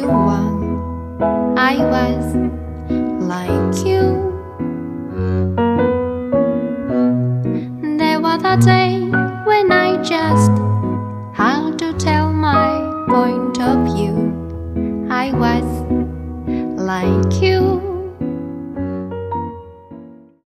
one. I was like you. There was a day when I just had to tell my point of view. I was like you.